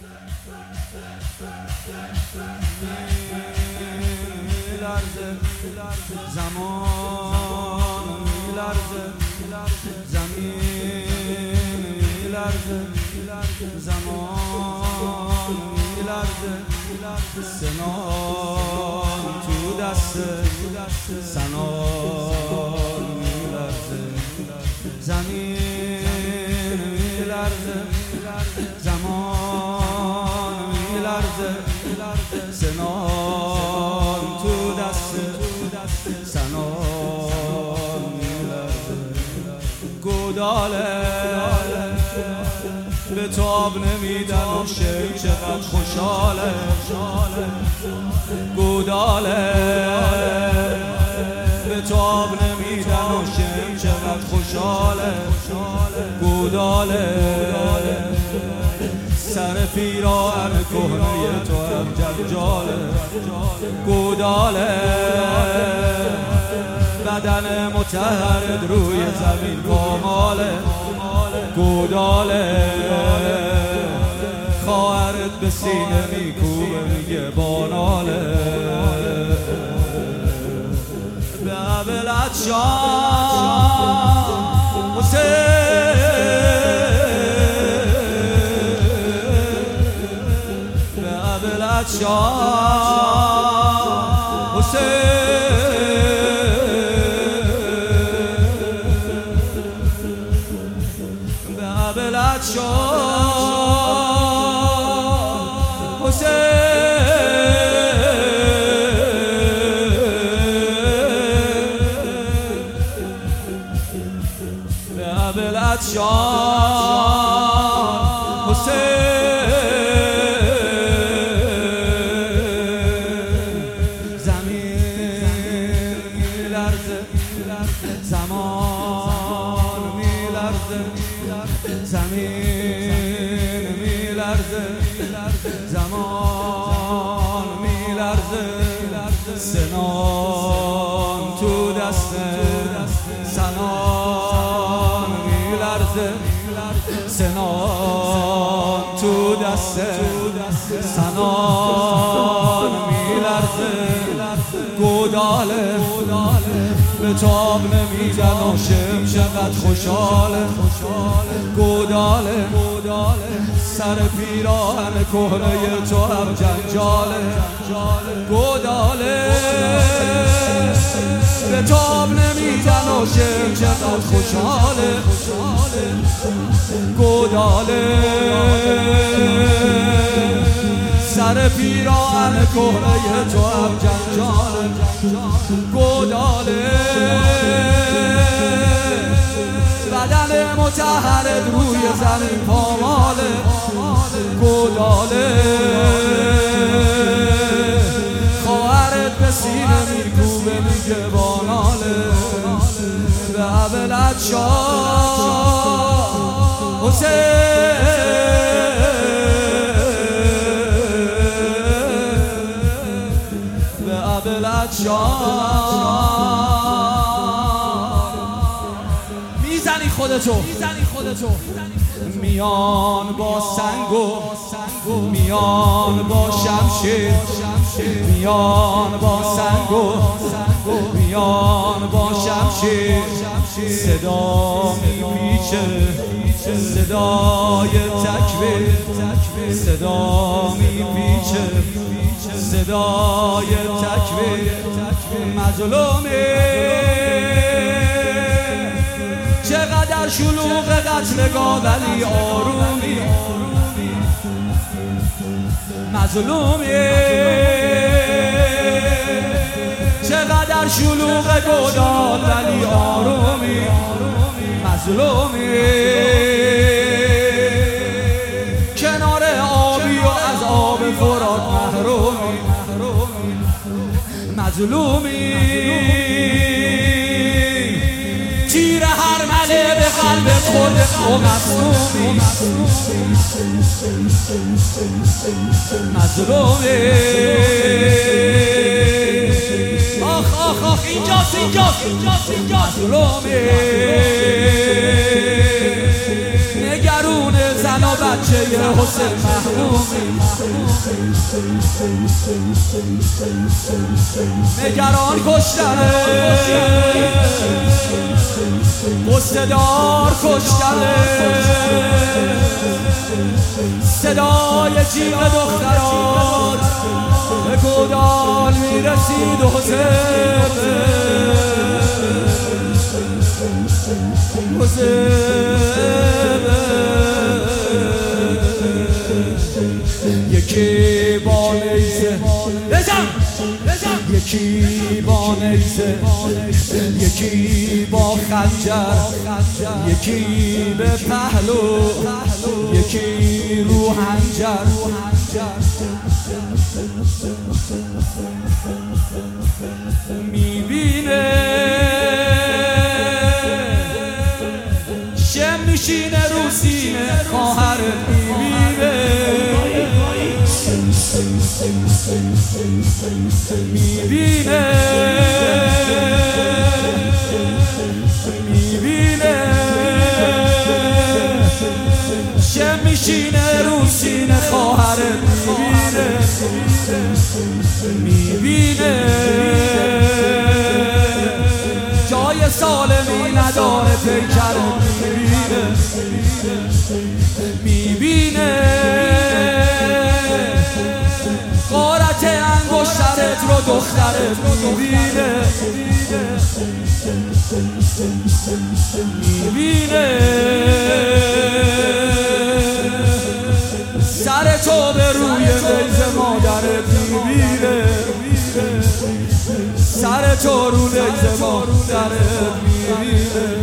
میلرزه زمان، میلرزه زمین، میلرزه زمان، میلرزه سنان تو دست سنان، میلرزه زمین، میلرزه زمان، میلرزه سنان تو دست سنان، میلرزه گوداله به تاب نمیدن و شیم چقدر خوشحاله، گوداله به تاب نمیدن و شیم چقدر خوشحاله، گوداله سر پیراهن کهنه تو هم جنجاله، گوداله بدن متحرک روی زمین پاماله، گوداله خواهرت به سینه میکوبه میگه باناله، به ابلت شام حسین، به ابلت شام حسین، بلد شاه حسین، بلد شاه حسین، زمین میلرزه زمان، میلرزه زمین، میلرزه زمان، میلرزه سنان تو دست سنان، میلرزه سنان تو دست سنان، میلرزه گوداله به تاب نمیدن و شم چقدر خوشحاله، گوداله سر پیراهن کهنه تو هم جنجاله، گوداله به تاب نمیدن و شم چقدر خوشحاله، گوداله سر پیراهن کهنه تو هم جنجاله، گوداله بدن متحرک روی زمین پاماله، گوداله خواهرت به سینه میکوبه میگه باناله، به ابلت شاه حسین، به ابلت شاه میزنی خودتو میان با سنگ و میان با شمشیر، میان با سنگ و میان با شمشیر، صدا میپیچه صدای تکبیر، صدا میپیچه صدای تکبیر، مظلومی چقدر شلوغ قتلگاه ولی آرومی، مظلومی چقدر شلوغ گودال ولی آرومی، مظلومی کنار آبی و از آب فرات محرومی، مظلومی تیر هر مله به قلب خود و مظلومی، مظلومی آخ آخ آخ اینجاست مظلومی نگرون زن و بچه حسین محمومی نگران کشتنه قصه دار کشتنه صدای جیغ دخترات به گودال میرسید و یکی با نیزه یکی با نیزه یکی با خنجر یکی به پهلو یکی رو حنجر میبینه شم میشینه رو سینه خواهر میبینه شم میشینه رو سینه خواهر میبینه جای سالمی نداره پیکر میبینه غارت انگشترت رو دخترت میبینه سر تو به روی میز مادرت میبینه سر تو رو میز مادرت میبینه